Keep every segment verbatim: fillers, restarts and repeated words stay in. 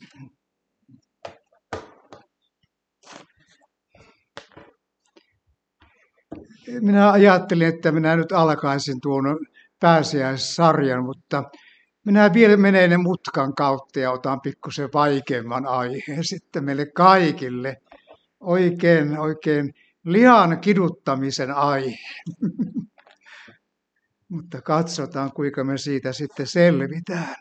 Minä ajattelin, että minä nyt alkaisin tuon pääsiäissarjan, mutta minä vielä menen mutkan kautta ja otan pikkusen vaikeamman aiheen sitten meille kaikille. Oikein, oikein lihan kiduttamisen aihe. Mutta katsotaan, kuinka me siitä sitten selvitään.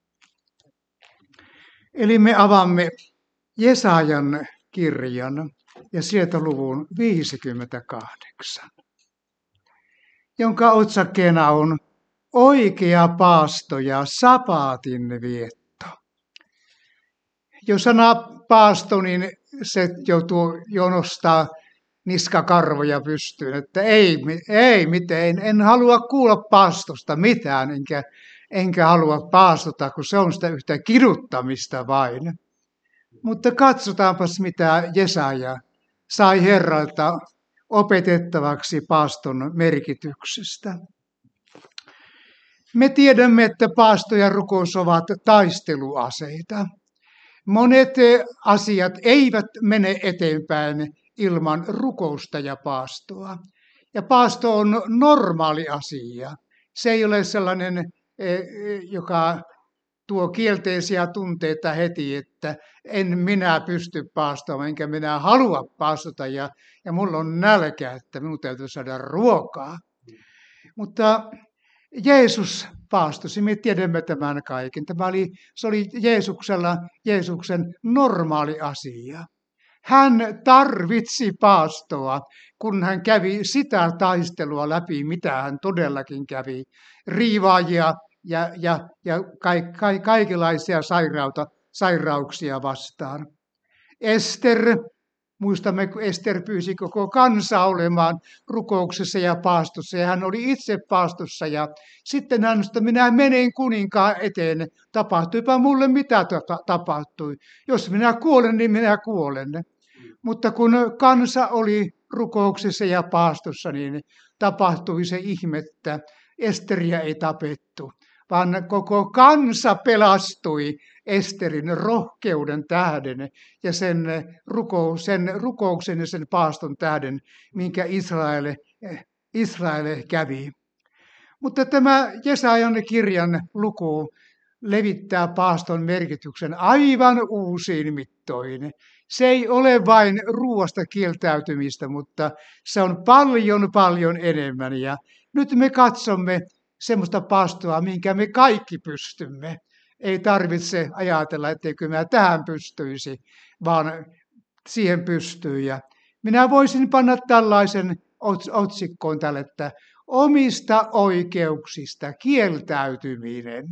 Eli me avaamme Jesajan kirjan ja sieltä luvun viisikymmentäkahdeksan, jonka otsakkeena on oikea paasto ja sapaatin vietto. Jo sana paasto, niin se joutuu jo nostaa niskakarvoja pystyyn, että ei, ei miten, en halua kuulla paastosta mitään, enkä, enkä halua paastota, kun se on sitä yhtä kiduttamista vain. Mutta katsotaanpas, mitä Jesaja sai Herralta opetettavaksi paaston merkityksestä. Me tiedämme, että paasto ja rukous ovat taisteluaseita. Monet asiat eivät mene eteenpäin ilman rukousta ja paastoa. Ja paasto on normaali asia. Se ei ole sellainen, joka tuo kielteisiä tunteita heti, että en minä pysty paastomaan, enkä minä halua paastota, ja, ja mulla on nälkä, että minun täytyy saada ruokaa. Mutta Jeesus paastosi, me tiedämme tämän kaiken. Tämä oli, se oli Jeesuksella, Jeesuksen normaali asia. Hän tarvitsi paastoa, kun hän kävi sitä taistelua läpi, mitä hän todellakin kävi. Riivaajia ja, ja, ja ka, ka, kaikenlaisia sairauta, sairauksia vastaan. Ester, muistamme, kun Ester pyysi koko kansaa olemaan rukouksessa ja paastossa, ja hän oli itse paastossa, ja sitten hän sanoi, että minä menen kuninkaan eteen, tapahtuipa mulle mitä tapahtui. Jos minä kuolen, niin minä kuolen. Mutta kun kansa oli rukouksessa ja paastossa, niin tapahtui se ihmettä. Esteriä ei tapettu, vaan koko kansa pelastui Esterin rohkeuden tähden ja sen, ruko, sen rukouksen ja sen paaston tähden, minkä Israel, Israel kävi. Mutta tämä Jesajan kirjan luku levittää paaston merkityksen aivan uusiin mittoihin. Se ei ole vain ruoasta kieltäytymistä, mutta se on paljon, paljon enemmän. Ja nyt me katsomme semmoista paastoa, minkä me kaikki pystymme. Ei tarvitse ajatella, etteikö mä tähän pystyisi, vaan siihen pystyy. Ja minä voisin panna tällaisen otsikkoon tälle, että omista oikeuksista kieltäytyminen.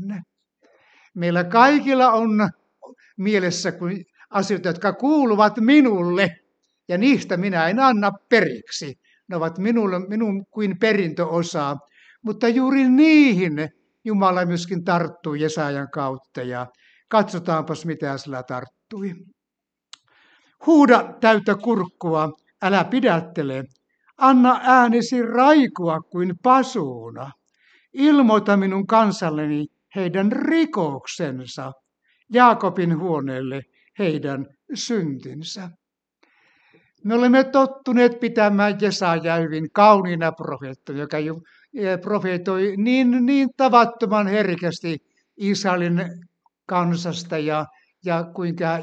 Meillä kaikilla on mielessä asioita, jotka kuuluvat minulle, ja niistä minä en anna periksi. Ne ovat minulle, minun kuin perintöosa, mutta juuri niihin Jumala myöskin tarttui Jesajan kautta, ja katsotaanpas mitä sillä tarttui. Huuda täyttä kurkkua, älä pidättele. Anna äänesi raikua kuin pasuuna. Ilmoita minun kansalleni heidän rikoksensa, Jaakobin huoneelle heidän syntinsä. Me olemme tottuneet pitämään Jesajaa hyvin kauniina profeettana, joka profeetoi niin, niin tavattoman herkästi Israelin kansasta ja, ja kuinka,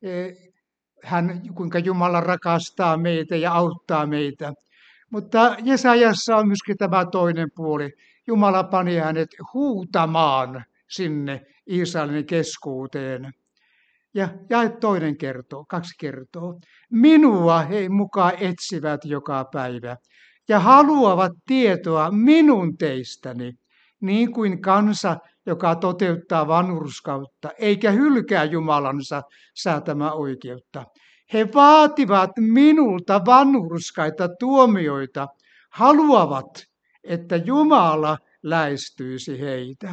hän, kuinka Jumala rakastaa meitä ja auttaa meitä. Mutta Jesajassa on myöskin tämä toinen puoli. Jumala pani hänet huutamaan sinne Israelin keskuuteen. Ja jae toinen kertoo, kaksi kertoo. Minua he mukaan etsivät joka päivä ja haluavat tietoa minun teistäni, niin kuin kansa, joka toteuttaa vanhurskautta, eikä hylkää Jumalansa säätämää oikeutta. He vaativat minulta vanhurskaita tuomioita, haluavat, että Jumala lähestyisi heitä.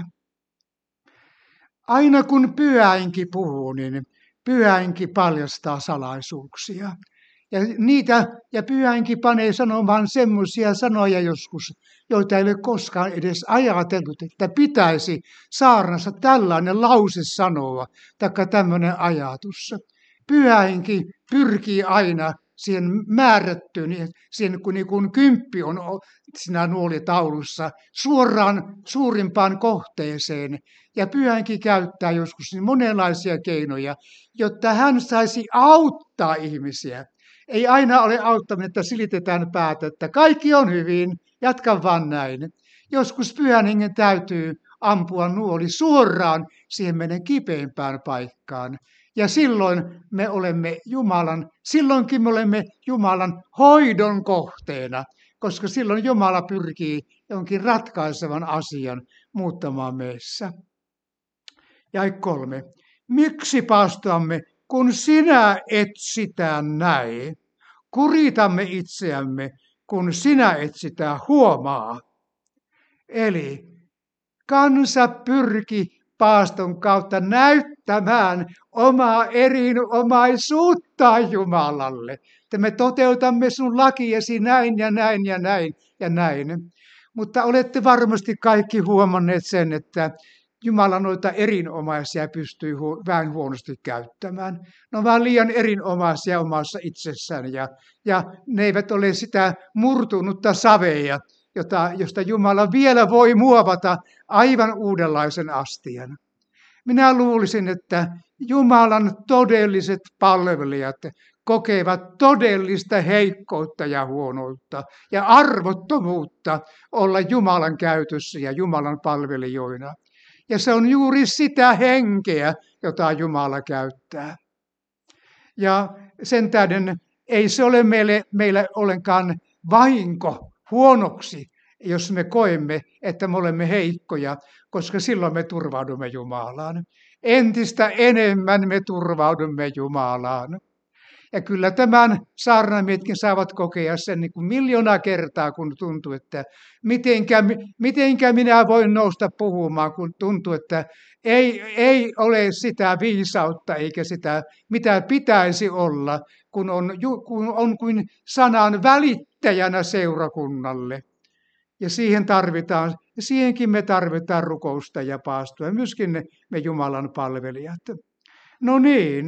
Aina kun pyhähenki puhuu, niin pyhähenki paljastaa salaisuuksia. Ja niitä, ja pyhänkin panee sanomaan semmoisia sanoja joskus, joita ei ole koskaan edes ajatellut, että pitäisi saarnassa tällainen lause sanoa, taikka tämmöinen ajatus. Pyhähenki pyrkii aina siihen määrättyyn, siihen kun, niin kun kymppi on siinä nuolitaulussa, suoraan suurimpaan kohteeseen. Ja pyhänkin käyttää joskus niin monenlaisia keinoja, jotta hän saisi auttaa ihmisiä. Ei aina ole auttaminen, että silitetään päätä, että kaikki on hyvin, jatka vaan näin. Joskus pyhän hengen täytyy ampua nuoli suoraan siihen meidän kipeimpään paikkaan. Ja silloin me olemme Jumalan, silloinkin me olemme Jumalan hoidon kohteena, koska silloin Jumala pyrkii jonkin ratkaisevan asian muuttamaan meissä. Ja kolme. Miksi paastoamme, kun sinä et sitä näe? Kuritamme itseämme, kun sinä et sitä huomaa. Eli kansa pyrki paaston kautta näyttämään omaa erinomaisuuttaan Jumalalle. Että me toteutamme sun lakiesi näin ja näin ja näin ja näin. Mutta olette varmasti kaikki huomanneet sen, että Jumala noita erinomaisia pystyy hu- vähän huonosti käyttämään. Ne on vähän liian erinomaisia omassa itsessään ja, ja ne eivät ole sitä murtunutta savea, jota, josta Jumala vielä voi muovata aivan uudenlaisen astian. Minä luulisin, että Jumalan todelliset palvelijat kokevat todellista heikkoutta ja huonoutta ja arvottomuutta olla Jumalan käytössä ja Jumalan palvelijoina. Ja se on juuri sitä henkeä, jota Jumala käyttää. Ja sen tähden ei se ole meille, meille ollenkaan vahinko huonoksi, jos me koemme, että me olemme heikkoja, koska silloin me turvaudumme Jumalaan. Entistä enemmän me turvaudumme Jumalaan. Ja kyllä tämän saarnamiehetkin saavat kokea sen niin kuin miljoona kertaa, kun tuntuu, että mitenkä, mitenkä minä voin nousta puhumaan, kun tuntuu, että ei, ei ole sitä viisautta eikä sitä, mitä pitäisi olla, kun on, kun on kuin sanan välittäjänä seurakunnalle. Ja siihen tarvitaan, ja siihenkin me tarvitaan rukousta ja paastoa, myöskin me Jumalan palvelijat. No niin.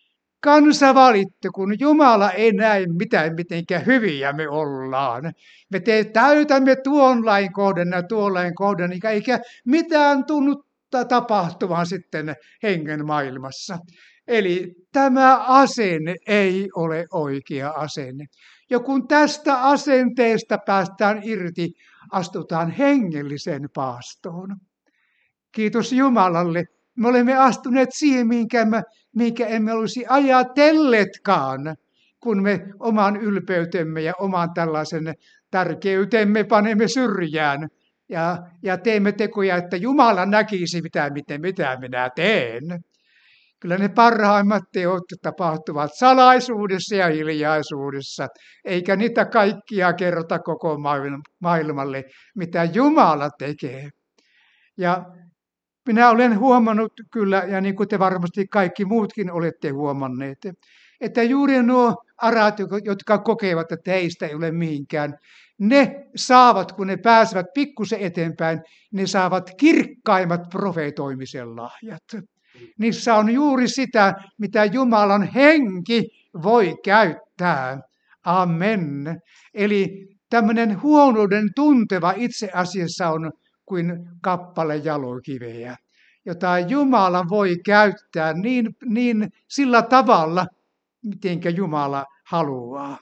Kansa valitti, kun Jumala ei näe mitään, mitenkä hyviä me ollaan. Me te täytämme tuon lain kohden ja tuon lain kohden, eikä mitään tunnu tapahtuvan sitten hengen maailmassa. Eli tämä asenne ei ole oikea asenne. Ja kun tästä asenteesta päästään irti, astutaan hengelliseen paastoon. Kiitos Jumalalle. Me olemme astuneet siihen, minkä, me, minkä emme olisi ajatelleetkaan, kun me oman ylpeytemme ja oman tällaisen tärkeytemme panemme syrjään ja, ja teemme tekoja, että Jumala näkisi, mitä, miten, mitä minä teen. Kyllä ne parhaimmat teot tapahtuvat salaisuudessa ja hiljaisuudessa, eikä niitä kaikkia kerrota koko maailmalle, mitä Jumala tekee. Ja minä olen huomannut kyllä, ja niin kuin te varmasti kaikki muutkin olette huomanneet, että juuri nuo arat, jotka kokevat, että heistä ei ole mihinkään, ne saavat, kun ne pääsevät pikkusen eteenpäin, ne saavat kirkkaimmat profeetoimisen lahjat. Niissä on juuri sitä, mitä Jumalan henki voi käyttää. Amen. Eli tämmöinen huonouden tunteva itse asiassa on kuin kappale jalokiveä, jota Jumala voi käyttää niin, niin sillä tavalla, mitenkä Jumala haluaa.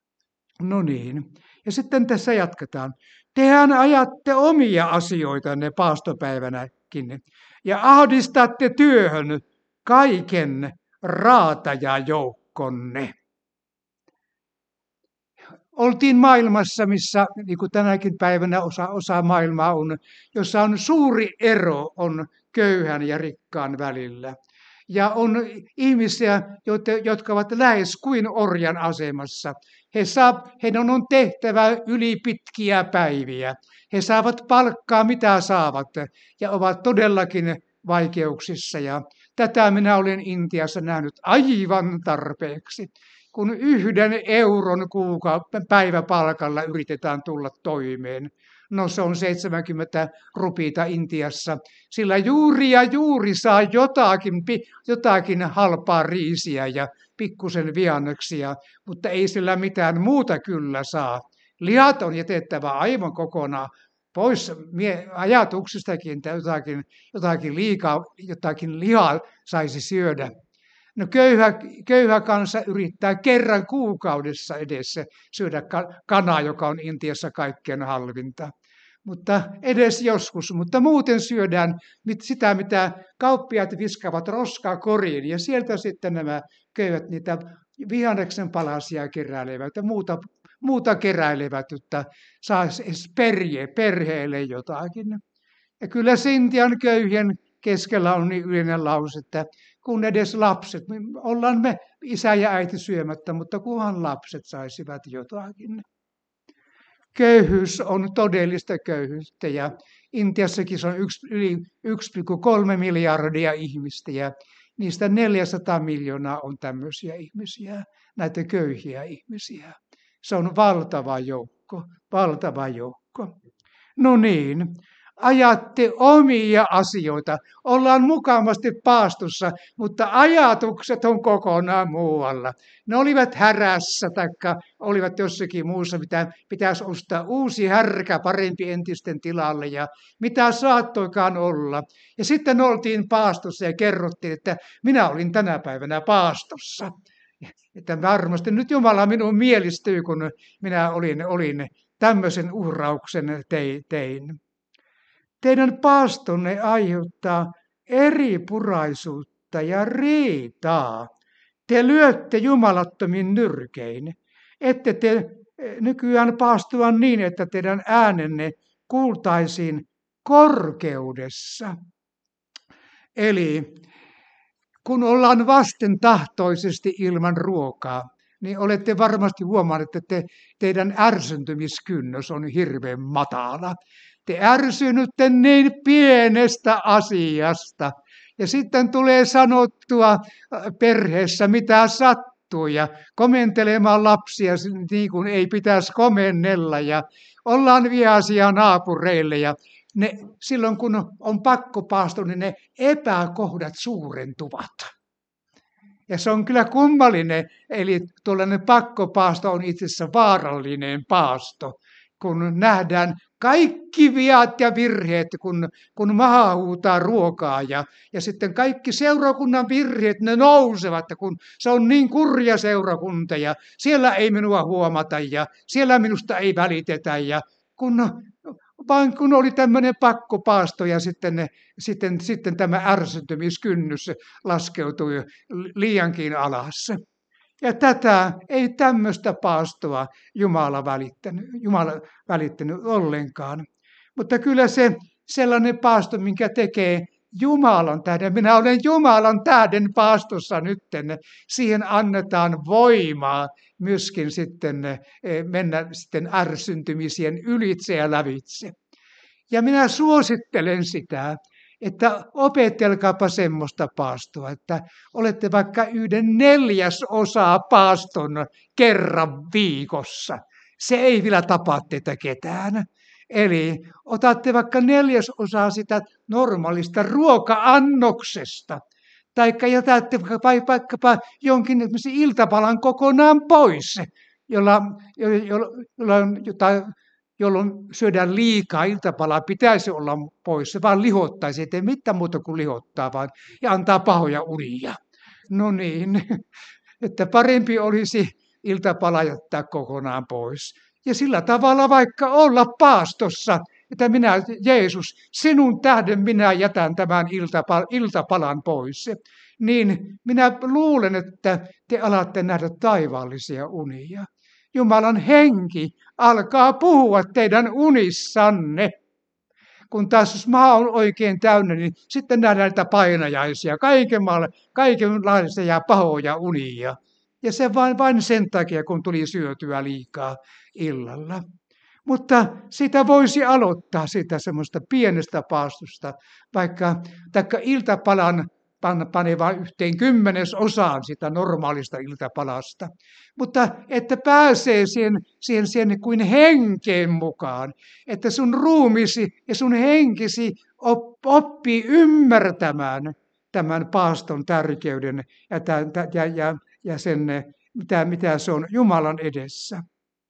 No niin, ja sitten tässä jatketaan. Tehän ajatte omia asioitanne paastopäivänäkin ja ahdistatte työhön kaiken raatajajoukkonne. Oltiin maailmassa, missä, niin kuin tänäkin päivänä osa, osa maailmaa on, jossa on suuri ero on köyhän ja rikkaan välillä. Ja on ihmisiä, jotka ovat lähes kuin orjan asemassa. He saa, heidän on tehtävä yli pitkiä päiviä. He saavat palkkaa, mitä saavat, ja ovat todellakin vaikeuksissa. Ja tätä minä olen Intiassa nähnyt aivan tarpeeksi. kun yhden euron kuuka päiväpalkalla yritetään tulla toimeen. No se on seitsemänkymmentä rupiita Intiassa, sillä juuri ja juuri saa jotakin, jotakin halpaa riisiä ja pikkusen vianneksia, mutta ei sillä mitään muuta kyllä saa. Lihat on jätettävä aivan kokonaan pois ajatuksistakin, että jotakin, jotakin liikaa, jotakin lihaa saisi syödä. No köyhä, köyhä kansa yrittää kerran kuukaudessa edessä syödä kanaa, joka on Intiassa kaikkein halvinta. Mutta edes joskus, mutta muuten syödään sitä, mitä kauppiaat viskaavat roskaa koriin, ja sieltä sitten nämä köyhät niitä vihanneksen palasia keräilevät ja muuta, muuta keräilevät, että saisi edes perhe, perheelle jotakin. Ja kyllä se Intian köyhien keskellä on niin yleinen lause, että kun edes lapset, ollaan me isä ja äiti syömättä, mutta kunhan lapset saisivat jotakin. Köyhyys on todellista köyhyyttä ja Intiassakin se on yksi, yli yksi pilkku kolme miljardia ihmistä ja niistä neljäsataa miljoonaa on tämmöisiä ihmisiä, näitä köyhiä ihmisiä. Se on valtava joukko, valtava joukko. No niin, ajatte omia asioita. Ollaan mukavasti paastossa, mutta ajatukset on kokonaan muualla. Ne olivat härässä tai olivat jossakin muussa, mitä pitäisi ostaa uusi härkä parempi entisten tilalle ja mitä saattoikaan olla. Ja sitten oltiin paastossa ja kerrottiin, että minä olin tänä päivänä paastossa. Että varmasti nyt Jumala minun mielistyy, kun minä olin, olin tämmöisen uhrauksen tein. Teidän paastonne aiheuttaa eripuraisuutta ja riitaa. Te lyötte jumalattomin nyrkein. Ette te nykyään paastoa niin, että teidän äänenne kuultaisiin korkeudessa. Eli kun ollaan vastentahtoisesti ilman ruokaa, niin olette varmasti huomanneet, että te, teidän ärsyntymiskynnys on hirveän matala. Te ärsynytte niin pienestä asiasta. Ja sitten tulee sanottua perheessä, mitä sattuu, ja komentelemaan lapsia niin kuin ei pitäisi komennella, ja ollaan vihaisia naapureille, ja ne, silloin kun on pakkopaasto, niin ne epäkohdat suurentuvat. Ja se on kyllä kummallinen, eli tuollainen pakkopaasto on itse asiassa vaarallinen paasto, kun nähdään kaikki viat ja virheet, kun, kun maha huutaa ruokaa ja, ja sitten kaikki seurakunnan virheet, ne nousevat, kun se on niin kurja seurakunta ja siellä ei minua huomata ja siellä minusta ei välitetä ja kun, vaan kun oli tämmöinen pakkopaasto ja sitten, ne, sitten, sitten tämä ärsyntymiskynnys laskeutui liiankin alas. Ja tätä ei tämmöistä paastoa Jumala välittänyt, Jumala välittänyt ollenkaan. Mutta kyllä se sellainen paasto, minkä tekee Jumalan tähden, minä olen Jumalan tähden paastossa nytten, siihen annetaan voimaa myöskin sitten mennä sitten ärsyntymisien ylitse ja lävitse. Ja minä suosittelen sitä, että opetelkaapa semmoista paastoa, että olette vaikka yhden neljäsosaa paaston kerran viikossa. Se ei vielä tapa teitä ketään. Eli otatte vaikka neljäsosaa sitä normaalista ruoka-annoksesta, tai jätätte vaikkapa jonkin iltapalan kokonaan pois, jolla, jolla, jolla, jota, jolloin syödään liikaa, iltapalaa pitäisi olla pois, se vaan lihottaisi, ettei mitään muuta kuin lihottaa vaan, ja antaa pahoja unia. No niin, että parempi olisi iltapala jättää kokonaan pois. Ja sillä tavalla vaikka olla paastossa, että minä, Jeesus, sinun tähden minä jätän tämän iltapal- iltapalan pois. Niin minä luulen, että te alatte nähdä taivaallisia unia. Jumalan henki alkaa puhua teidän unissanne. Kun taas jos maa on oikein täynnä, niin sitten nähdään näitä painajaisia, kaikenlaisia ja pahoja unia. Ja se vain, vain sen takia, kun tuli syötyä liikaa illalla. Mutta sitä voisi aloittaa sitä semmoista pienestä paastosta, vaikka taikka iltapalan pane vain yhteen kymmenesosaan sitä normaalista iltapalasta. Mutta että pääsee siihen, siihen, siihen kuin henkeen mukaan, että sun ruumisi ja sun henkisi oppii ymmärtämään tämän paaston tärkeyden ja, ja, ja, ja sen, mitä, mitä se on Jumalan edessä.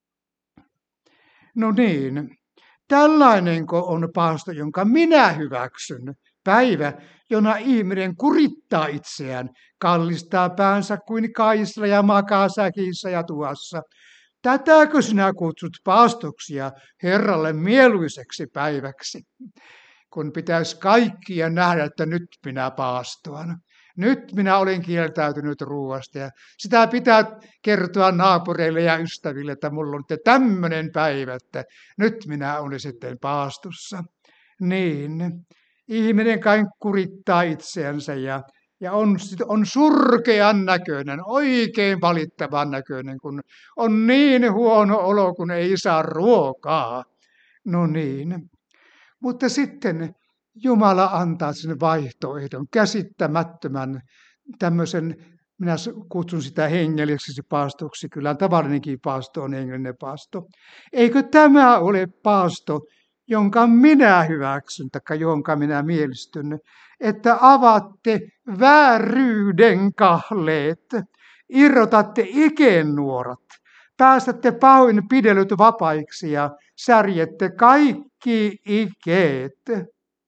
No niin, tällainenko on paasto, jonka minä hyväksyn? Päivä, jona ihminen kurittaa itseään, kallistaa päänsä kuin kaisla ja makaa säkissä ja tuossa. Tätäkö sinä kutsut paastoksi ja Herralle mieluiseksi päiväksi? Kun pitäisi kaikkia nähdä, että nyt minä paastoan. Nyt minä olen kieltäytynyt ruoasta ja sitä pitää kertoa naapureille ja ystäville, että mulla on tämmöinen päivä, että nyt minä olen sitten paastossa. Niin, ihminen kai kurittaa itseänsä ja, ja on, on surkean näköinen, oikein valittavan näköinen, kun on niin huono olo, kun ei saa ruokaa. No niin, mutta sitten Jumala antaa sen vaihtoehdon, käsittämättömän tämmöisen, minä kutsun sitä hengelliseksi paastoksi, kyllä tavallinenkin paasto on hengellinen paasto. Eikö tämä ole paasto, jonka minä hyväksyn, tai jonka minä mielistyn, että avaatte vääryyden kahleet, irrotatte ikennuorat, päästätte pahoinpidellyt vapaiksi ja särjette kaikki ikeet.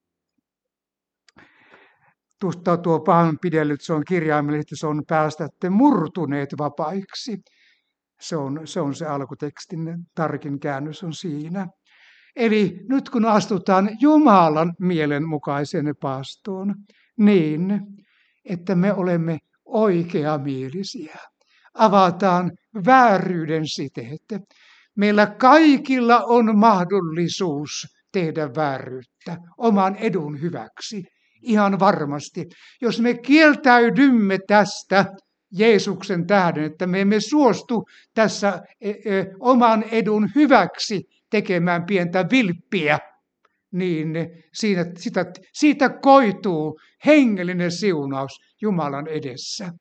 Tuosta tuo pahoinpidellyt, se on kirjaimellisesti, se on päästätte murtuneet vapaiksi. Se on, se on se alkutekstin tarkin käännös on siinä. Eli nyt kun astutaan Jumalan mielen mukaiseen paastoon, niin että me olemme oikeamielisiä. Avataan vääryyden siteet. Meillä kaikilla on mahdollisuus tehdä vääryyttä oman edun hyväksi. Ihan varmasti. Jos me kieltäydymme tästä Jeesuksen tähden, että me emme suostu tässä e, e, oman edun hyväksi tekemään pientä vilppiä, niin siinä, siitä, siitä koituu hengellinen siunaus Jumalan edessä.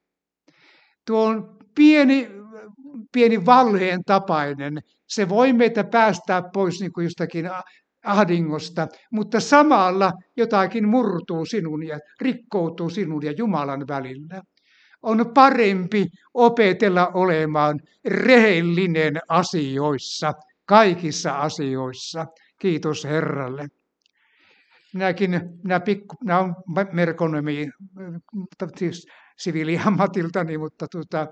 Tuo on pieni, pieni valheen tapainen. Se voi meitä päästää pois niin kuin jostakin ahdingosta, mutta samalla jotakin murtuu sinun ja rikkoutuu sinun ja Jumalan välillä. On parempi opetella olemaan rehellinen asioissa, kaikissa asioissa. Kiitos Herralle. Minäkin, minä, pikku, minä olen merkonomi, siis siviiliammatiltani, mutta tuota,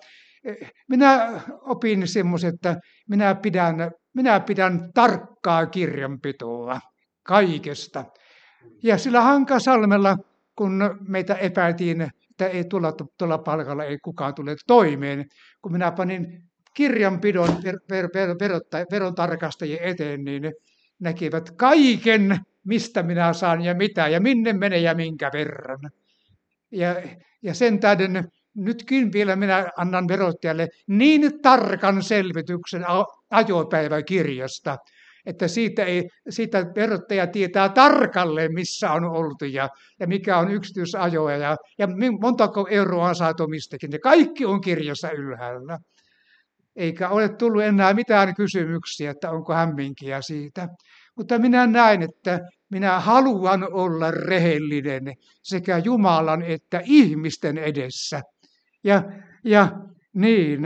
minä opin semmoisen, että minä pidän, minä pidän tarkkaa kirjanpitoa kaikesta. Ja sillä Hankasalmella, kun meitä epäiltiin, että ei tulla, tuolla palkalla ei kukaan tule toimeen, kun minä panin kirjanpidon ver, ver, ver, ver, veron tarkastajien eteen, niin ne näkivät kaiken, mistä minä saan ja mitä ja minne menee ja minkä verran. Ja, ja sen tähden nytkin vielä minä annan verottajalle niin tarkan selvityksen ajopäiväkirjasta, että siitä, ei, siitä verottaja tietää tarkalleen, missä on oltu ja, ja mikä on yksityisajoa ja, ja montako euroa on saatu mistäkin. Ja kaikki on kirjassa ylhäällä. Eikä ole tullut enää mitään kysymyksiä, että onko hämminkiä siitä. Mutta minä näen, että minä haluan olla rehellinen sekä Jumalan että ihmisten edessä. Ja, ja niin,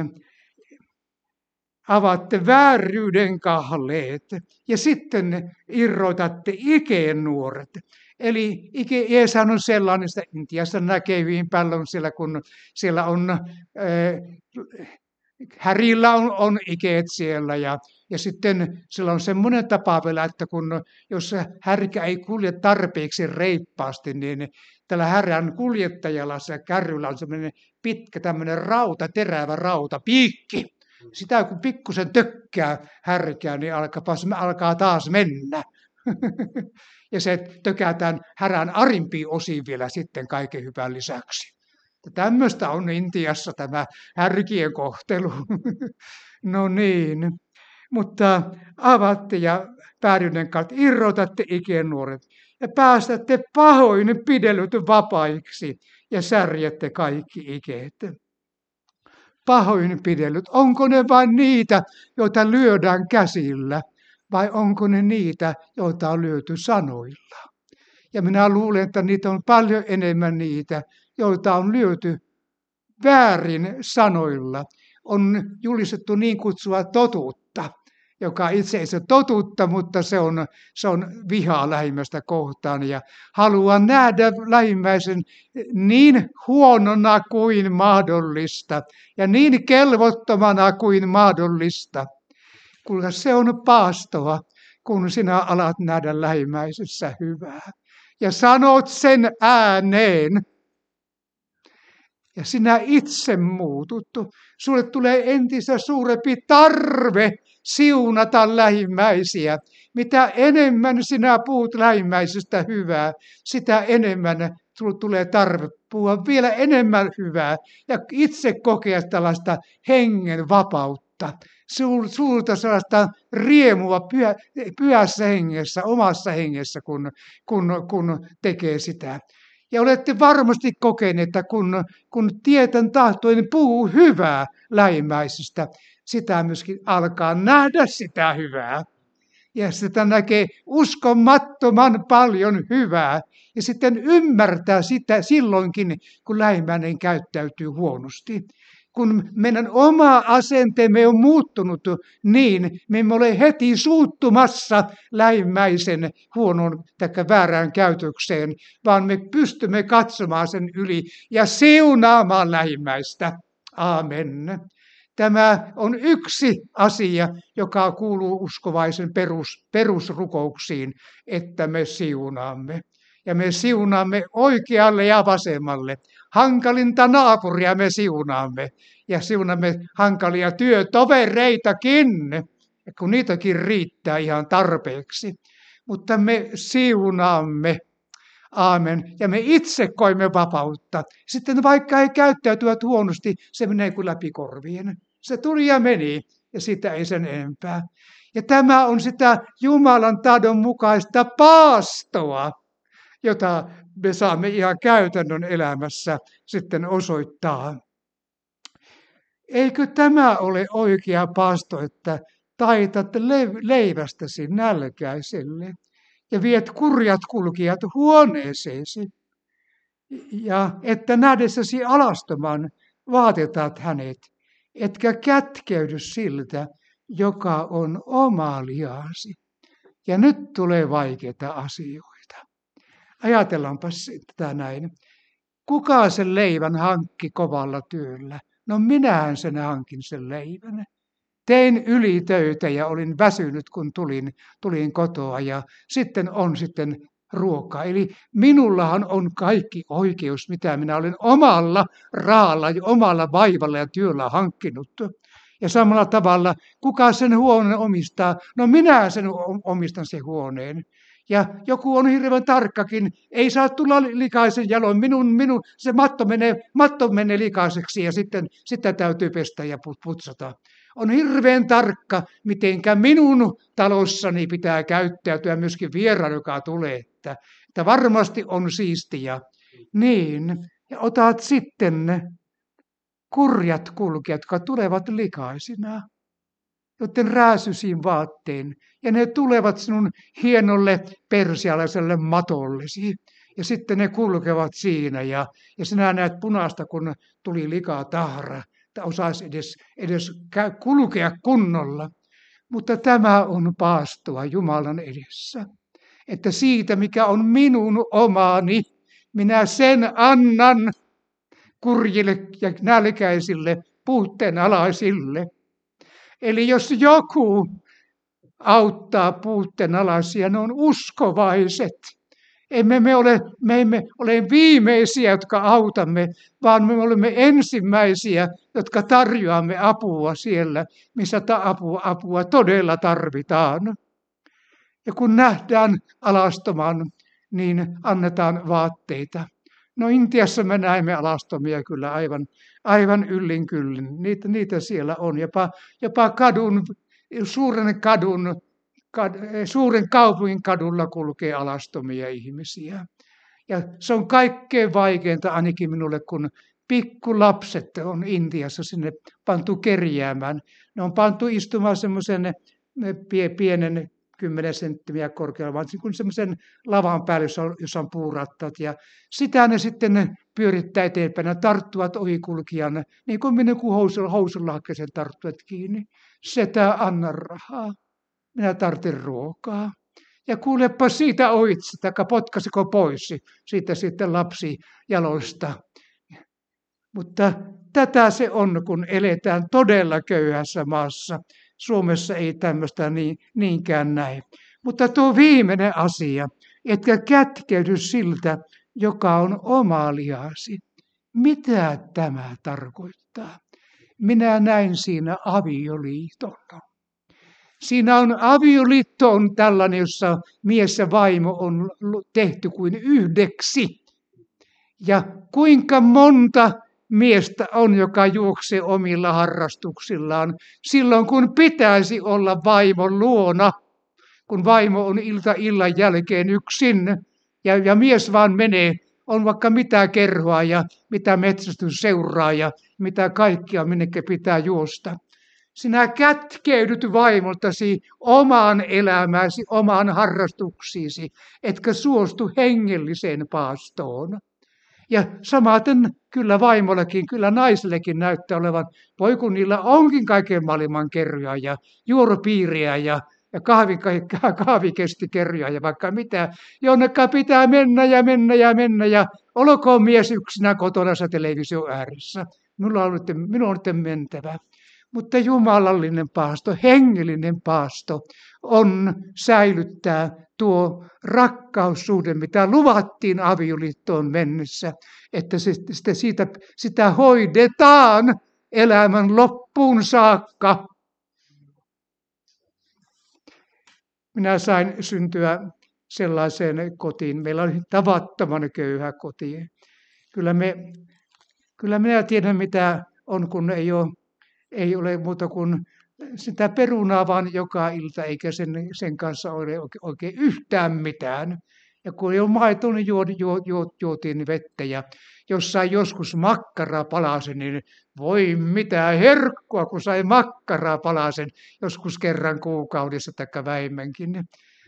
avaatte vääryyden kahleet ja sitten irrotatte ikennuoret. Eli Jeesahan on sellainen, että Intiassa näkee hyvin paljon siellä, kun siellä on, äh, härillä on, on ikeet siellä ja, ja sitten sillä on semmoinen tapa vielä, että kun, jos härkä ei kulje tarpeeksi reippaasti, niin tällä härän kuljettajalla se kärryllä on semmoinen pitkä tämmöinen rauta, terävä rauta, piikki. Sitä kun pikkusen tökkää härkää, niin alkaa, alkaa taas mennä. Ja se tökätään härän arimpiin osiin vielä sitten kaiken hyvän lisäksi. Tämmöistä on Intiassa tämä härkien kohtelu. No niin, mutta avaatte ja päädynnen kautta irrotatte ikennuoret ja päästätte pahoin pidellyt vapaiksi ja särjette kaikki ikeet. Pahoinpidellyt, onko ne vain niitä, joita lyödään käsillä, vai onko ne niitä, joita on lyöty sanoilla? Ja minä luulen, että niitä on paljon enemmän niitä, joita on lyöty väärin sanoilla. On julistettu niin kutsua totuutta, joka itse ei se totuutta, mutta se on, se on vihaa lähimmäistä kohtaan ja haluaa nähdä lähimmäisen niin huonona kuin mahdollista ja niin kelvottomana kuin mahdollista. Kyllä se on paastoa, kun sinä alat nähdä lähimmäisessä hyvää ja sanot sen ääneen. Ja sinä itse muututtu. Sulle tulee entistä suurempi tarve siunata lähimmäisiä. Mitä enemmän sinä puhut lähimmäisestä hyvää, sitä enemmän sinulle tulee tarve puhua vielä enemmän hyvää ja itse kokea tällaista hengen vapautta. Sulta sellaista riemua pyhä, pyhässä hengessä, omassa hengessä, kun, kun, kun tekee sitä. Ja olette varmasti kokeneet, että kun, kun tietän tahtoinen puhuu hyvää lähimmäisestä, sitä myöskin alkaa nähdä sitä hyvää. Ja sitä näkee uskomattoman paljon hyvää. Ja sitten ymmärtää sitä silloinkin, kun lähimmäinen käyttäytyy huonosti. Kun meidän oma asenteemme on muuttunut niin, me emme ole heti suuttumassa lähimmäisen huonon tai väärään käytökseen, vaan me pystymme katsomaan sen yli ja siunaamaan lähimmäistä. Amen. Tämä on yksi asia, joka kuuluu uskovaisen perus, perusrukouksiin, että me siunaamme. Ja me siunaamme oikealle ja vasemmalle. Hankalinta naapuria me siunaamme. Ja siunaamme hankalia työtovereitakin, kun niitäkin riittää ihan tarpeeksi. Mutta me siunaamme. Aamen. Ja me itse koimme vapautta. Sitten vaikka he käyttäytyvät huonosti, se menee kuin läpi korvien. Se tuli ja meni, ja sitä ei sen enempää. Ja tämä on sitä Jumalan tahdon mukaista paastoa, jota me saamme ihan käytännön elämässä sitten osoittaa. Eikö tämä ole oikea paasto, että taitat leivästäsi nälkäiselle ja viet kurjat kulkijat huoneeseesi ja että nähdessäsi alastoman vaatetat hänet, etkä kätkeydy siltä, joka on oma lihasi. Ja nyt tulee vaikeita asioita. Ajatellaanpas tätä näin. Kuka sen leivän hankki kovalla työllä? No minähän sen hankin sen leivän. Tein ylitöitä ja olin väsynyt, kun tulin, tulin kotoa ja sitten on sitten ruoka. Eli minullahan on kaikki oikeus, mitä minä olen omalla raalla ja omalla vaivalla ja työllä hankkinut. Ja samalla tavalla, kuka sen huoneen omistaa? No minä sen omistan sen huoneen. Ja joku on hirveän tarkkakin, ei saa tulla likaisen jaloin, minun, minun, se matto menee, matto menee likaiseksi ja sitten sitä täytyy pestä ja putsata. On hirveän tarkka, mitenkä minun talossani pitää käyttäytyä myöskin vieraan, joka tulee, että, että varmasti on siistiä. Niin, ja otat sitten ne kurjat kulkijat, jotka tulevat likaisina, joten rääsysiin vaatteen, ja ne tulevat sinun hienolle persialaiselle matollesi. Ja sitten ne kulkevat siinä, ja, ja sinä näet punaista, kun tuli likaa tahra, että osaisi edes, edes kulkea kunnolla. Mutta tämä on paastoa Jumalan edessä, että siitä, mikä on minun omani, minä sen annan kurjille ja nälkäisille, puutteenalaisille. Eli jos joku auttaa puutteenalaisia, ne on uskovaiset. Emme me ole, me emme ole viimeisiä, jotka autamme, vaan me olemme ensimmäisiä, jotka tarjoamme apua siellä, missä ta- apua, apua todella tarvitaan. Ja kun nähdään alastoman, niin annetaan vaatteita. No Intiassa me näemme alastomia kyllä aivan, aivan yllin kyllin. Niitä, niitä siellä on. Jopa, jopa kadun, suuren, kadun, kad, suuren kaupungin kadulla kulkee alastomia ihmisiä. Ja se on kaikkein vaikeinta ainakin minulle, kun pikkulapset on Intiassa sinne pantu kerjäämään. Ne on pantu istumaan semmoisen pienen kymmenen senttiä korkealla, vaan semmoisen lavan päälle, jossa on, jossa on puurattaat. Ja sitä ne sitten pyörittää eteenpäin ja tarttuvat ohikulkijan, niin kuin minä kun housunlahkeeseen tarttuvat kiinni. Setä anna rahaa. Minä tarvitsen ruokaa. Ja kuulepa siitä ohitse, taikka potkasiko pois siitä sitten lapsi jaloista. Mutta tätä se on, kun eletään todella köyhässä maassa. Suomessa ei tämmöistä niin, niinkään näe. Mutta tuo viimeinen asia, etkä kätkeydy siltä, joka on oma lihasi. Mitä tämä tarkoittaa? Minä näin siinä avioliiton. Siinä on avioliitto on tällainen, jossa mies ja vaimo on tehty kuin yhdeksi. Ja kuinka monta miestä on, joka juoksee omilla harrastuksillaan silloin, kun pitäisi olla vaimon luona, kun vaimo on ilta illan jälkeen yksin ja, ja mies vaan menee, on vaikka mitä kerhoa ja mitä metsästysseuraa ja mitä kaikkia minnekä pitää juosta. Sinä kätkeydyt vaimoltasi omaan elämääsi, omaan harrastuksiisi, etkä suostu hengelliseen paastoon. Ja samaten kyllä vaimollakin, kyllä naisellekin näyttää olevan, voi kun niillä onkin kaiken maailman kerjoja ja juoropiiriä ja, ja kahvi, kahvikestikerjoja ja vaikka mitä, jonnekka pitää mennä ja mennä ja mennä ja olkoon mies yksinä kotona televisio ääressä. Minulla on nyt, minun on nyt mentävä. Mutta jumalallinen paasto, hengellinen paasto on säilyttää tuo rakkaussuhde, mitä luvattiin avioliittoon mennessä, että se, sitä, siitä, sitä hoidetaan elämän loppuun saakka. Minä sain syntyä sellaiseen kotiin. Meillä oli tavattoman köyhä koti. Kyllä, me, kyllä minä tiedän, mitä on, kun ei ole Ei ole muuta kuin sitä perunaa vaan joka ilta, eikä sen, sen kanssa ole oikein yhtään mitään. Ja kun ei ole maitoa, niin juo, juo, juo, juotiin vettä. Ja jos sai joskus makkaraa palasen, niin voi mitä herkkua, kun sai makkaraa palasen joskus kerran kuukaudessa tai vähemmänkin.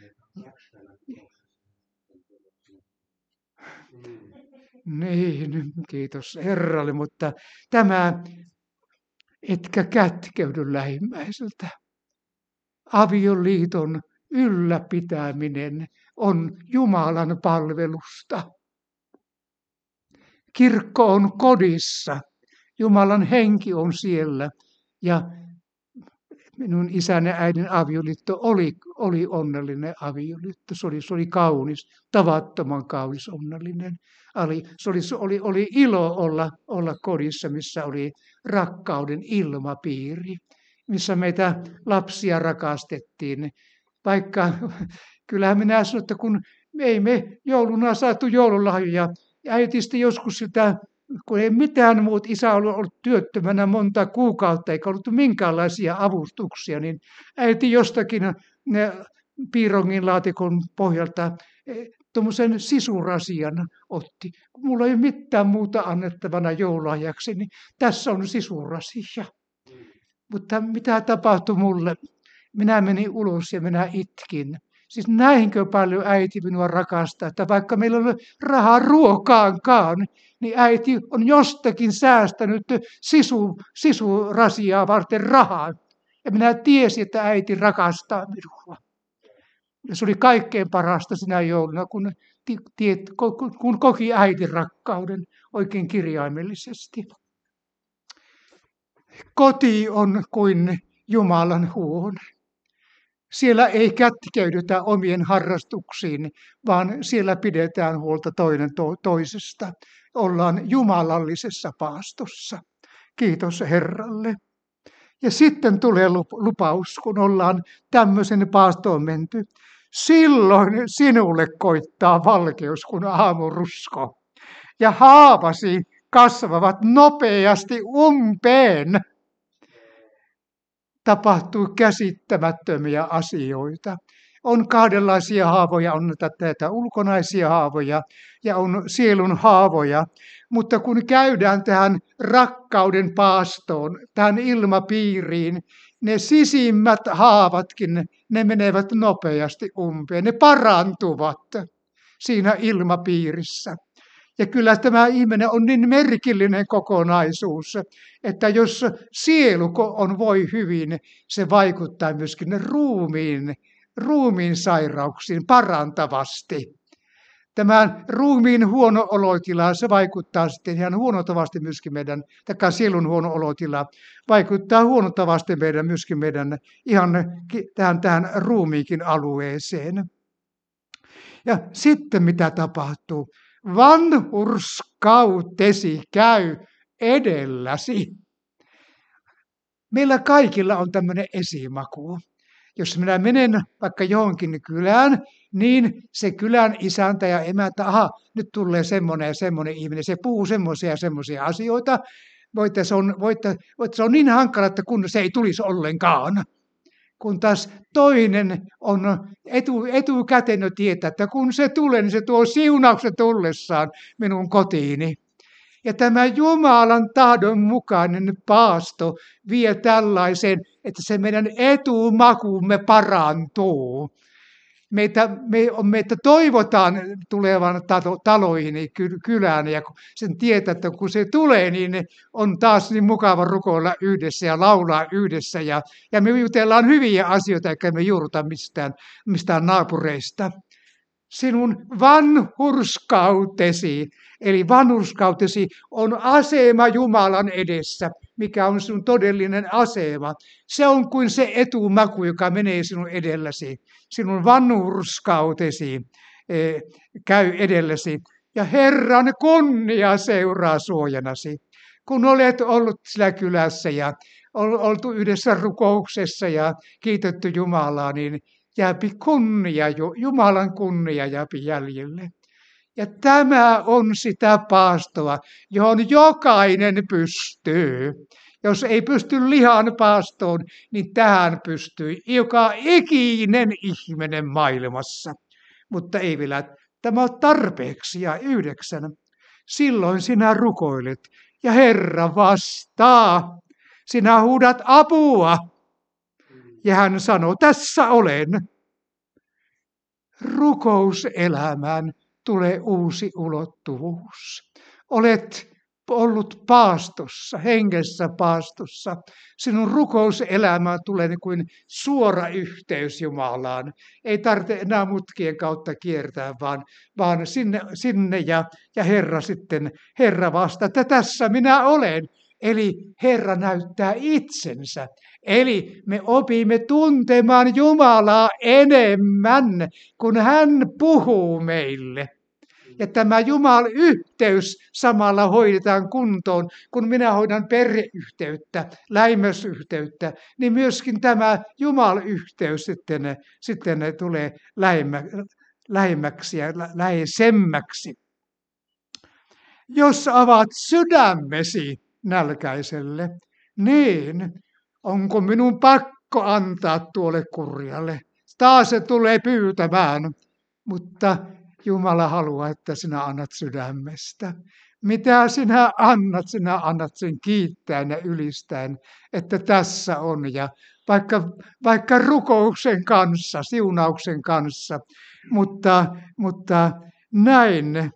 Niin, kiitos Herralle, mutta tämä... etkä kätkeydy lähimmäiseltä. Avioliiton ylläpitäminen on Jumalan palvelusta. Kirkko on kodissa. Jumalan henki on siellä. Ja minun isän ja äidin avioliitto oli, oli onnellinen avioliitto. Se oli, se oli kaunis, tavattoman kaunis onnellinen. Oli, se oli, oli, oli ilo olla, olla kodissa, missä oli rakkauden ilmapiiri, missä meitä lapsia rakastettiin. Vaikka kyllähän minä sanon, että kun ei me jouluna saatu joululahjoja, äiti sitten joskus sitä, kun ei mitään muut, isä oli ollut työttömänä monta kuukautta, eikä ollut minkäänlaisia avustuksia, niin äiti jostakin ne piirongin laatikon pohjalta tuommoisen sisurasian otti. Kun mulla ei ole mitään muuta annettavana joululahjaksi, niin tässä on sisurasia. Mutta mitä tapahtui mulle? Minä menin ulos ja minä itkin. Siis näinkö paljon äiti minua rakastaa, että vaikka meillä ei ole rahaa ruokaankaan, niin äiti on jostakin säästänyt sisu, sisurasiaa varten rahaa. Ja minä tiesin, että äiti rakastaa minua. Ja se oli kaikkein parasta sinä jouluna, kun, tiet, kun koki äitin rakkauden oikein kirjaimellisesti. Koti on kuin Jumalan huone. Siellä ei kätkeydytä omien harrastuksiin, vaan siellä pidetään huolta toinen to- toisesta. Ollaan jumalallisessa paastossa. Kiitos Herralle. Ja sitten tulee lupaus, kun ollaan tämmöisen paastoon menty. Silloin sinulle koittaa valkeus kuin aamurusko. Ja haavasi kasvavat nopeasti umpeen. Tapahtuu käsittämättömiä asioita. On kahdenlaisia haavoja, on näitä ulkonaisia haavoja ja on sielun haavoja. Mutta kun käydään tähän rakkauden paastoon, tähän ilmapiiriin, ne sisimmät haavatkin, ne menevät nopeasti umpeen, ne parantuvat siinä ilmapiirissä. Ja kyllä tämä ihminen on niin merkillinen kokonaisuus, että jos sielu on voi hyvin, se vaikuttaa myöskin ruumiin, ruumiin sairauksiin parantavasti. Tämä ruumiin huono olotila, se vaikuttaa sitten ihan huonontavasti myöskin meidän, tai sielun huono olotila, vaikuttaa huonontavasti meidän, myöskin meidän ihan tähän, tähän ruumiinkin alueeseen. Ja sitten mitä tapahtuu? Vanhurskautesi käy edelläsi. Meillä kaikilla on tämmöinen esimaku. Jos minä menen vaikka johonkin kylään, niin se kylän isäntä ja emäntä, aha, nyt tulee semmoinen ja semmoinen ihminen, se puhuu semmoisia ja semmoisia asioita. Voitte, se, on, voitte, voitte, se on niin hankala, että kun se ei tulisi ollenkaan. Kun taas toinen on etu, etukäteen jo tietää, että kun se tulee, niin se tuo siunauksen tullessaan minun kotiini. Ja tämä Jumalan tahdon mukainen paasto vie tällaiseen, että se meidän etumakumme parantuu. Meitä, me, meitä toivotaan tulevan taloihin, kylään, ja sen tietää, että kun se tulee, niin on taas niin mukava rukoilla yhdessä ja laulaa yhdessä. Ja, ja me jutellaan hyviä asioita, eikä me juurta mistään, mistään naapureista. Sinun vanhurskautesi, eli vanhurskautesi on asema Jumalan edessä, mikä on sinun todellinen asema. Se on kuin se etumaku, joka menee sinun edelläsi. Sinun vanhurskautesi eh, käy edelläsi. Ja Herran kunnia seuraa suojanasi. Kun olet ollut sillä kylässä ja oltu yhdessä rukouksessa ja kiitetty Jumalaa, niin jääpi kunnia, Jumalan kunnia jääpi jäljelle. Ja tämä on sitä paastoa, johon jokainen pystyy. Jos ei pysty lihan paastoon, niin tähän pystyy joka ikinen ihminen maailmassa. Mutta ei vielä, tämä on tarpeeksi. Ja yhdeksän, silloin sinä rukoilet ja Herra vastaa. Sinä huudat apua. Ja hän sanoo, tässä olen. Rukouselämään tulee uusi ulottuvuus. Olet ollut paastossa, hengessä paastossa. Sinun rukouselämään tulee niin kuin suora yhteys Jumalaan. Ei tarvitse enää mutkien kautta kiertää, vaan, vaan sinne, sinne ja, ja Herra sitten, Herra vastaa, että tässä minä olen. Eli Herra näyttää itsensä. Eli me opimme tuntemaan Jumalaa enemmän, kun hän puhuu meille. Ja tämä Jumalan yhteys samalla hoidetaan kuntoon, kun minä hoidan perheyhteyttä, lähimmäisyhteyttä, niin myöskin tämä Jumalan yhteys sitten, sitten tulee lähemmä, lähemmäksi ja läheisemmäksi. Jos avaat sydämesi nälkäiselle, niin onko minun pakko antaa tuolle kurjalle? Taas se tulee pyytämään, mutta Jumala haluaa, että sinä annat sydämestä. Mitä sinä annat? Sinä annat sen kiittäen ja ylistäen, että tässä on. Ja vaikka, vaikka rukouksen kanssa, siunauksen kanssa, mutta, mutta näin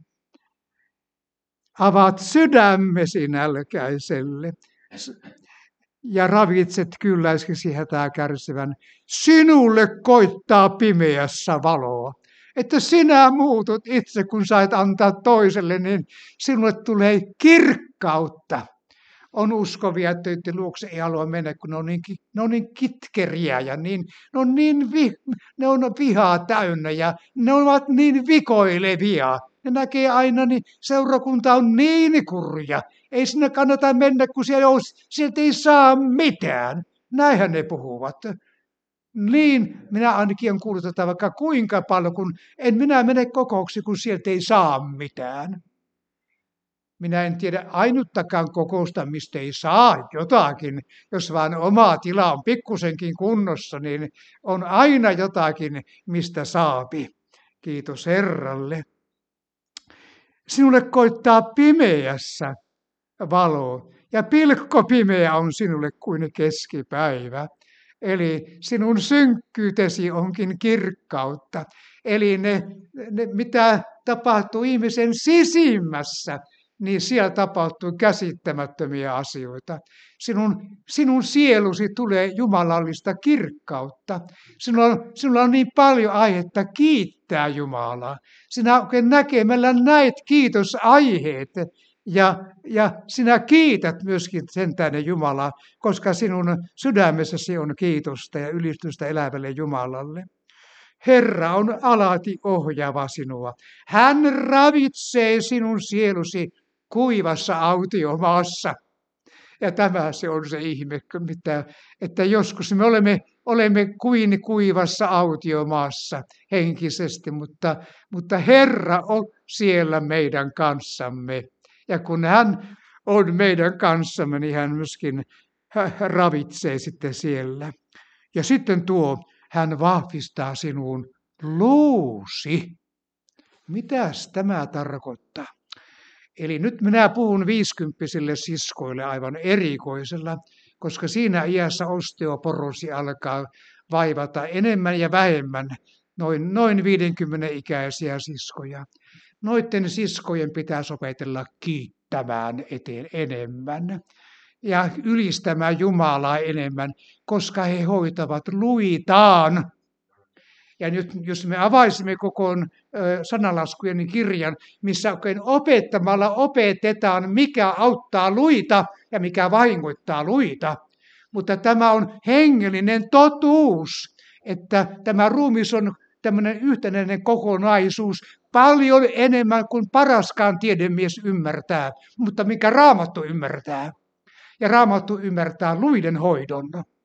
avaat sydämesi nälkäiselle ja ravitset kylläiskesi hätää kärsivän. Sinulle koittaa pimeässä valoa. Että sinä muutut itse, kun sait antaa toiselle, niin sinulle tulee kirkkautta. On uskovia, että luokse ei halua mennä, kun ne on niin, ne on niin kitkeriä ja niin, ne, on niin vi, ne on vihaa täynnä ja ne ovat niin vikoilevia. Ne näkee aina, niin seurakunta on niin kurja. Ei sinne kannata mennä, kun siellä on, sieltä ei saa mitään. Näinhän ne puhuvat. Niin, minä ainakin olen kuullut tätä vaikka kuinka paljon, kun en minä mene kokouksiin, kun sieltä ei saa mitään. Minä en tiedä ainuttakaan kokousta, mistä ei saa jotakin. Jos vaan oma tila on pikkusenkin kunnossa, niin on aina jotakin, mistä saapi. Kiitos Herralle. Sinulle koittaa pimeässä valo, ja pilkkopimeä on sinulle kuin keskipäivä. Eli sinun synkkyytesi onkin kirkkautta. Eli ne, ne mitä tapahtuu ihmisen sisimmässä, niin siellä tapahtuu käsittämättömiä asioita. Sinun, sinun sielusi tulee jumalallista kirkkautta. Sinulla on, sinulla on niin paljon aihetta kiittää Jumalaa. Sinä oikein näkemällä näet kiitosaiheet. Ja, ja sinä kiität myöskin sentään Jumalaa, koska sinun sydämessäsi on kiitosta ja ylistystä elävälle Jumalalle. Herra on alati ohjaava sinua. Hän ravitsee sinun sielusi kuivassa autiomaassa. Ja tämä se on se ihme, mitä, että joskus me olemme, olemme kuin kuivassa autiomaassa henkisesti, mutta, mutta Herra on siellä meidän kanssamme. Ja kun hän on meidän kanssamme, niin hän myöskin ravitsee sitten siellä. Ja sitten tuo, hän vahvistaa sinun luusi. Mitäs tämä tarkoittaa? Eli nyt minä puhun viisikymppisille siskoille aivan erikoisella, koska siinä iässä osteoporosi alkaa vaivata enemmän ja vähemmän noin, noin viidenkymmenen ikäisiä siskoja. Noiden siskojen pitäisi opetella kiittämään eteen enemmän ja ylistämään Jumalaa enemmän, koska he hoitavat luitaan. Ja nyt jos me avaisimme koko sanalaskujen kirjan, missä oikein opettamalla opetetaan, mikä auttaa luita ja mikä vahingoittaa luita. Mutta tämä on hengellinen totuus, että tämä ruumis on tämmöinen yhtenäinen kokonaisuus, paljon enemmän kuin paraskaan tiedemies ymmärtää, mutta mikä Raamattu ymmärtää. Ja Raamattu ymmärtää luiden hoidon.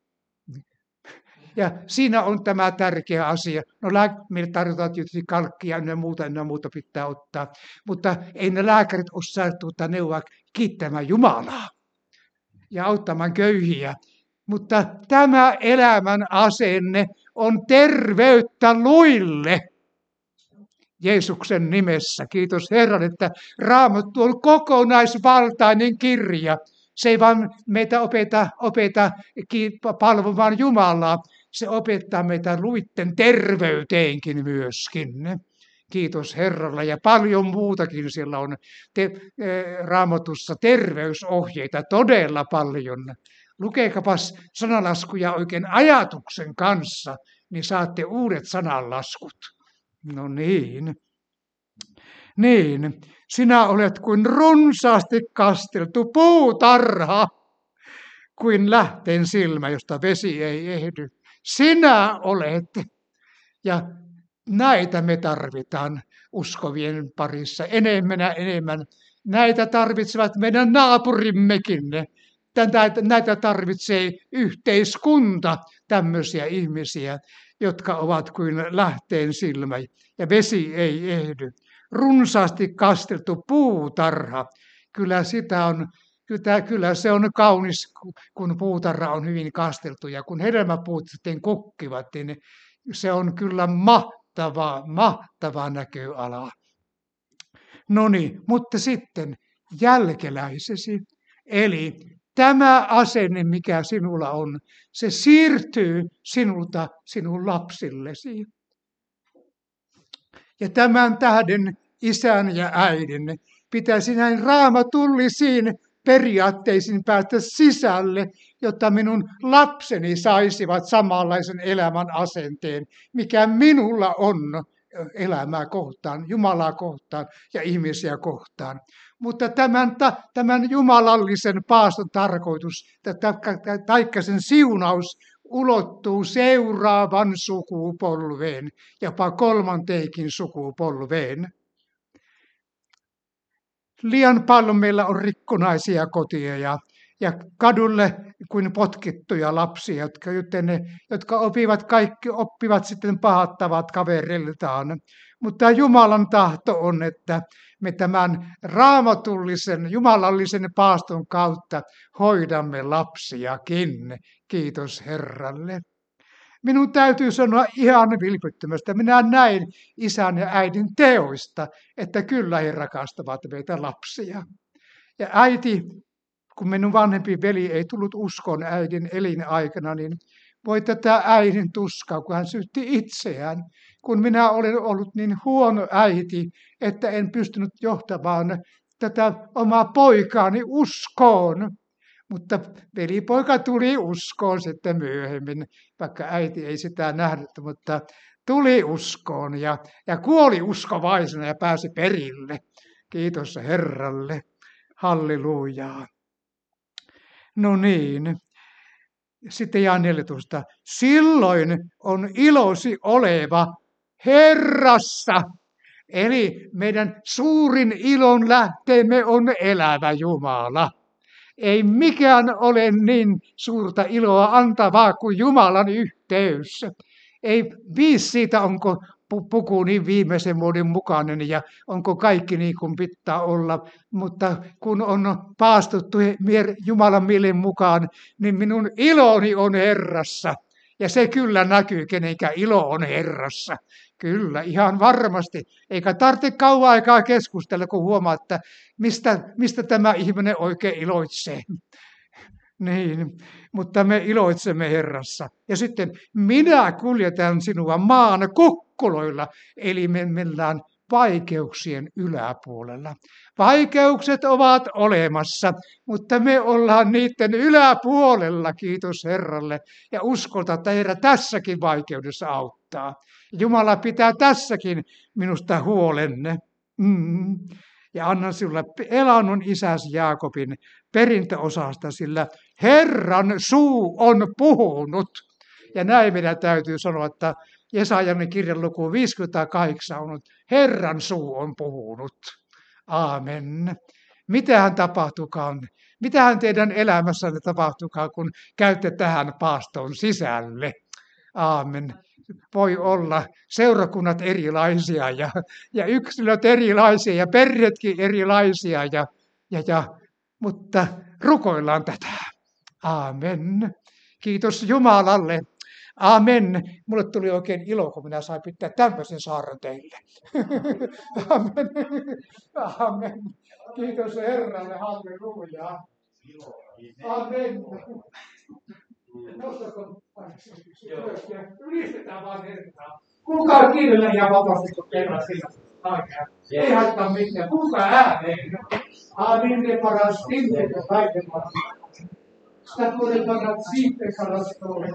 Ja siinä on tämä tärkeä asia. No meille tarjotaan tietysti kalkkia ja muuta, ja muuta pitää ottaa. Mutta ei ne lääkärit osaa tuota neuvoa kiittämään Jumalaa ja auttamaan köyhiä. Mutta tämä elämän asenne on terveyttä luille. Jeesuksen nimessä. Kiitos Herran, että Raamattu on kokonaisvaltainen kirja. Se ei vaan meitä opeta, opeta palvomaan Jumalaa, se opettaa meitä luitten terveyteenkin myöskin. Kiitos Herralle ja paljon muutakin siellä on te, Raamatussa terveysohjeita todella paljon. Lukekapas sanalaskuja oikein ajatuksen kanssa, niin saatte uudet sananlaskut. No niin. Niin, sinä olet kuin runsaasti kasteltu puutarha, kuin lähteen silmä, josta vesi ei ehdy. Sinä olet. Ja näitä me tarvitaan uskovien parissa enemmän ja enemmän. Näitä tarvitsevat meidän naapurimmekin. Näitä tarvitsee yhteiskunta, tämmöisiä ihmisiä, jotka ovat kuin lähteen silmä ja vesi ei ehdy. Runsaasti kasteltu puutarha, kyllä, sitä on, kyllä, kyllä se on kaunis, kun puutarha on hyvin kasteltu. Ja kun hedelmäpuut sitten kukkivat, niin se on kyllä mahtava, mahtava näköala. No niin, mutta sitten jälkeläisesi, eli tämä asenne, mikä sinulla on, se siirtyy sinulta sinun lapsillesi. Ja tämän tähden isän ja äidin pitäisi näin raamatullisiin periaatteisiin päästä sisälle, jotta minun lapseni saisivat samanlaisen elämän asenteen, mikä minulla on elämää kohtaan, Jumalaa kohtaan ja ihmisiä kohtaan. Mutta tämän, tämän jumalallisen paaston tarkoitus, taikka sen siunaus, ulottuu seuraavan sukupolveen, jopa kolmanteenkin sukupolveen. Liian paljon meillä on rikkonaisia kotia ja, ja kadulle kuin potkittuja lapsia, jotka, ne, jotka opivat kaikki oppivat sitten pahat tavat kavereiltaan. Mutta Jumalan tahto on, että me tämän raamatullisen, jumalallisen paaston kautta hoidamme lapsiakin. Kiitos Herralle. Minun täytyy sanoa ihan vilpittömästi, minä näin isän ja äidin teoista, että kyllä he rakastavat meitä lapsia. Ja äiti, kun minun vanhempi veli ei tullut uskoon äidin elinaikana, niin voi tätä äidin tuskaa, kun hän syytti itseään, kun minä olen ollut niin huono äiti, että en pystynyt johtamaan tätä omaa poikaani uskoon. Mutta velipoika tuli uskoon sitten myöhemmin, vaikka äiti ei sitä nähnyt, mutta tuli uskoon ja, ja kuoli uskovaisena ja pääsi perille. Kiitos Herralle. Hallelujaa. No niin. Sitten jae neljätoista. Silloin on ilosi oleva Herrassa. Eli meidän suurin ilon lähteemme on elävä Jumala. Ei mikään ole niin suurta iloa antavaa kuin Jumalan yhteys. Ei viisi siitä, onko puku niin viimeisen muodin mukainen ja onko kaikki niin kuin pitää olla. Mutta kun on paastuttu Jumalan mielen mukaan, niin minun iloni on Herrassa. Ja se kyllä näkyy, kenenkä ilo on Herrassa. Kyllä, ihan varmasti. Eikä tarvitse kauan aikaa keskustella, kun huomaa, että mistä, mistä tämä ihminen oikein iloitsee. Niin, mutta me iloitsemme Herrassa. Ja sitten minä kuljetan sinua maan kukkuloilla, eli me mennään vaikeuksien yläpuolella. Vaikeukset ovat olemassa, mutta me ollaan niiden yläpuolella, kiitos Herralle. Ja uskota, että Herra tässäkin vaikeudessa auttaa. Jumala pitää tässäkin minusta huolenne. Mm. Ja annan sinulle elannon isäsi Jaakobin perintöosasta, sillä Herran suu on puhunut. Ja näin meidän täytyy sanoa, että Jesajan kirjan luku viisikymmentäkahdeksan on, Herran suu on puhunut. Aamen. Mitähän tapahtukaan? Mitähän teidän elämässänne tapahtukaan, kun käytte tähän paastoon sisälle? Aamen. Voi olla seurakunnat erilaisia ja, ja yksilöt erilaisia ja perheetkin erilaisia, ja, ja, ja, mutta rukoillaan tätä. Aamen. Kiitos Jumalalle. Amen. Mulle tuli oikein ilo, kun minä sain pitää tämmöisen saarnan teille. Amen. Amen. Kiitos Herralle. Halleluja. Amen. Nostako ylös ja ylistetään vaan Herraa. Kuulkaa kielellä ja vapaasti, kun kerran sillä aikaa. Ei haittaa mitään. Kuulkaa ääneen. Amin paras tinte ja kaiken paras. Statore paras tinte paras tore.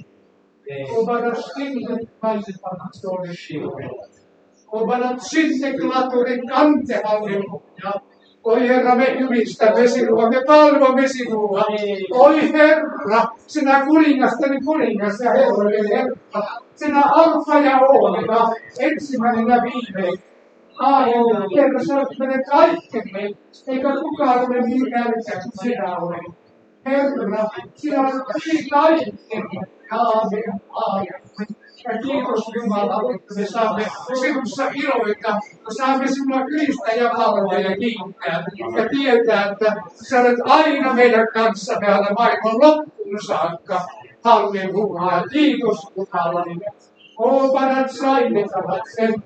O paras tinte kaiken paras tore. O paras tinte klatore kante halleluja. Oi Herra, me ylistämme sinua, me palvomme sinua. Oi Herra, sinä kuningastani kuningas ja herrojen Herra. Sinä alfa ja omega, ensimmäinen ja viimeinen. Aamen. Herra, sä olet meidän kaikkemme, eikä kukaan ole mikään lisää kuin sinä olet. Herra, sinä olet yli kaikkemme. Aamen. Aamen. Ja kiitos Jumala, että me saamme sinussa iloita, me saamme sinua ylistää ja palvella ja kiittää. Ja tietää, että sä olet aina meidän kanssamme aina maailman loppuun saakka. Halleluja. Kiitos Jumala. O parat saimet ovat sen.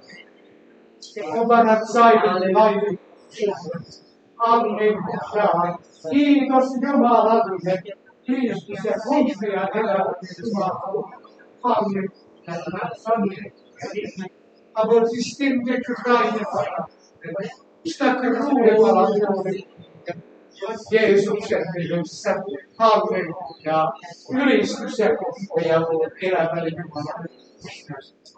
O parat saimet laivit. Halleluja. Kiitos Jumalalle. Kristus ja kunnia elävät Jumala. Halleluja. A volte stinte Christ, sta crude Jeesuksen mielissä, halleluja, ylistys ja kunnia elävälle Jumalalle.